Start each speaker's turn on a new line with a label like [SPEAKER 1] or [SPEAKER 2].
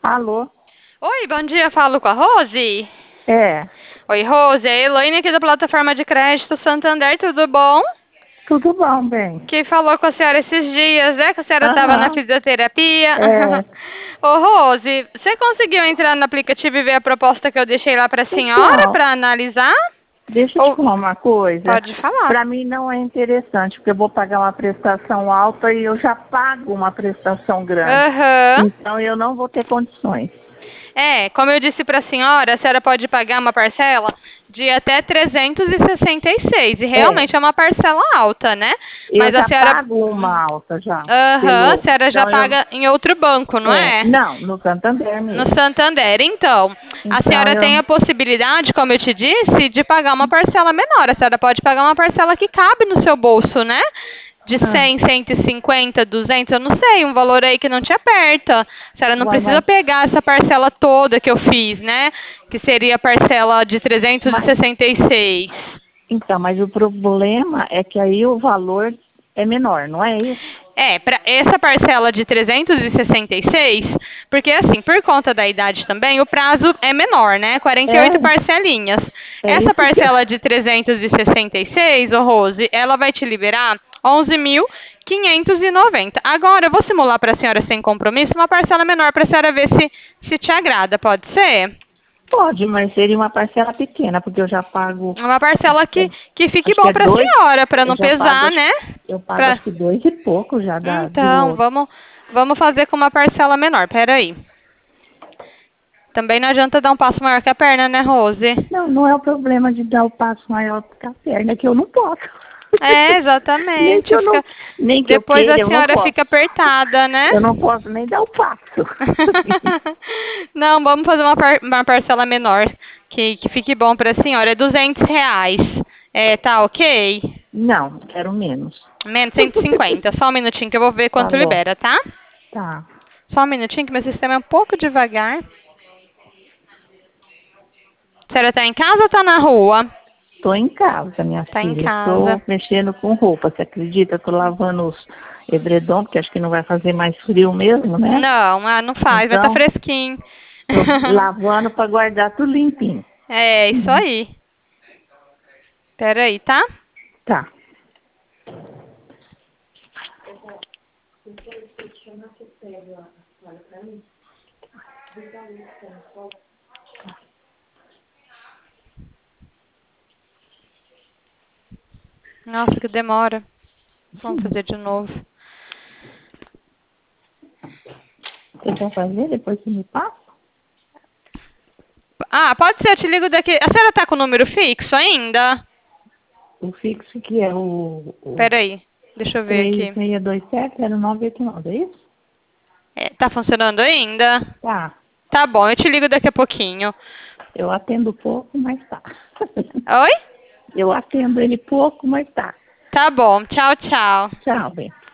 [SPEAKER 1] Alô?
[SPEAKER 2] Oi, bom dia, falo com a Rose?
[SPEAKER 1] É,
[SPEAKER 2] Oi, Rose, é a Elaine aqui da plataforma de crédito Santander, tudo bom?
[SPEAKER 1] tudo bom, bem?
[SPEAKER 2] Que falou com a senhora esses dias, né? Que a senhora estava na
[SPEAKER 1] Aham,
[SPEAKER 2] fisioterapia.
[SPEAKER 1] é.
[SPEAKER 2] Ô, Rose, você conseguiu entrar no aplicativo e ver a proposta que eu deixei lá para a senhora
[SPEAKER 1] Então,
[SPEAKER 2] para analisar?
[SPEAKER 1] deixa eu te
[SPEAKER 2] Ou
[SPEAKER 1] falar uma coisa.
[SPEAKER 2] pode falar.
[SPEAKER 1] Para mim não é interessante, porque eu vou pagar uma prestação alta e eu já pago uma prestação grande.
[SPEAKER 2] Aham.
[SPEAKER 1] Então eu não vou ter condições.
[SPEAKER 2] É, como eu disse para a senhora pode pagar uma parcela de até 366. E
[SPEAKER 1] É,
[SPEAKER 2] realmente é uma parcela alta, né?
[SPEAKER 1] eu
[SPEAKER 2] Mas a
[SPEAKER 1] já
[SPEAKER 2] senhora.
[SPEAKER 1] pago uma alta já.
[SPEAKER 2] Aham, a senhora já
[SPEAKER 1] Então eu,
[SPEAKER 2] paga em outro banco, não é?
[SPEAKER 1] não, no Santander
[SPEAKER 2] No
[SPEAKER 1] mesmo.
[SPEAKER 2] Santander. Então, a
[SPEAKER 1] Então
[SPEAKER 2] senhora tem a possibilidade, como eu te disse, de pagar uma parcela menor. A senhora pode pagar uma parcela que cabe no seu bolso, né? De
[SPEAKER 1] ah,
[SPEAKER 2] 100, 150, 200, eu não sei, um valor aí que não te aperta. A senhora não
[SPEAKER 1] uai,
[SPEAKER 2] precisa pegar essa parcela toda que eu fiz, né? Que seria a parcela de
[SPEAKER 1] mas,
[SPEAKER 2] 366.
[SPEAKER 1] então, mas o problema é que aí o valor é menor, não é isso?
[SPEAKER 2] É, para essa parcela de 366, porque assim, por conta da idade também, o prazo é menor, né? 48
[SPEAKER 1] É,
[SPEAKER 2] parcelinhas.
[SPEAKER 1] é
[SPEAKER 2] Essa
[SPEAKER 1] isso que eu...
[SPEAKER 2] parcela de 366, ô Rose, ela vai te liberar 11.590. Agora, eu vou simular para a senhora sem compromisso uma parcela menor para a senhora ver se te agrada, pode ser?
[SPEAKER 1] Pode, mas seria uma parcela pequena, porque eu já pago,
[SPEAKER 2] Uma
[SPEAKER 1] acho
[SPEAKER 2] parcela
[SPEAKER 1] que é,
[SPEAKER 2] que fique
[SPEAKER 1] acho que
[SPEAKER 2] bom
[SPEAKER 1] é
[SPEAKER 2] para a
[SPEAKER 1] dois,
[SPEAKER 2] senhora, para
[SPEAKER 1] eu
[SPEAKER 2] não
[SPEAKER 1] já pago,
[SPEAKER 2] pesar, né?
[SPEAKER 1] eu pago
[SPEAKER 2] Pra...
[SPEAKER 1] acho que dois e pouco já do
[SPEAKER 2] Então,
[SPEAKER 1] outro.
[SPEAKER 2] vamos fazer com uma parcela menor. Peraí. Também não adianta dar um passo maior que a perna, né, Rose?
[SPEAKER 1] Não, não é o problema de dar o passo maior que a perna, é que eu não posso.
[SPEAKER 2] É,
[SPEAKER 1] nem que
[SPEAKER 2] exatamente.
[SPEAKER 1] eu não, nem que eu
[SPEAKER 2] Depois a
[SPEAKER 1] queira, eu não
[SPEAKER 2] senhora
[SPEAKER 1] posso.
[SPEAKER 2] fica apertada, né?
[SPEAKER 1] Eu não posso nem dar o passo.
[SPEAKER 2] Não, vamos fazer uma parcela menor, que fique bom para a senhora. É R$ 200. É, tá ok?
[SPEAKER 1] Não, quero menos.
[SPEAKER 2] Menos 150. Só um minutinho que eu vou ver
[SPEAKER 1] Tá
[SPEAKER 2] quanto
[SPEAKER 1] bom,
[SPEAKER 2] libera, tá?
[SPEAKER 1] tá.
[SPEAKER 2] Só um minutinho que meu sistema é um pouco devagar. A senhora tá em casa ou tá na rua?
[SPEAKER 1] Tô em casa, minha
[SPEAKER 2] Tá em
[SPEAKER 1] filha. Tô
[SPEAKER 2] casa.
[SPEAKER 1] mexendo com roupa, você acredita? Tô lavando os edredom, porque acho que não vai fazer mais frio mesmo, né?
[SPEAKER 2] Não, não faz, vai estar
[SPEAKER 1] Então,
[SPEAKER 2] fresquinho.
[SPEAKER 1] tô lavando para guardar tudo limpinho.
[SPEAKER 2] É, isso
[SPEAKER 1] Uhum.
[SPEAKER 2] aí. Pera aí, tá?
[SPEAKER 1] Tá.
[SPEAKER 2] Nossa, que demora. Vamos fazer de novo.
[SPEAKER 1] Você quer fazer? Depois você me passa?
[SPEAKER 2] Ah, pode ser, eu te ligo daqui. A senhora tá com o número fixo ainda?
[SPEAKER 1] O fixo que é o
[SPEAKER 2] Pera aí, deixa eu ver aqui.
[SPEAKER 1] 36270989, é isso?
[SPEAKER 2] É, tá funcionando ainda?
[SPEAKER 1] Tá.
[SPEAKER 2] Tá bom, eu te ligo daqui a pouquinho.
[SPEAKER 1] Eu atendo pouco, mas tá.
[SPEAKER 2] Oi?
[SPEAKER 1] Eu atendo ele pouco, mas tá.
[SPEAKER 2] Tá bom, tchau, tchau.
[SPEAKER 1] Tchau, bem.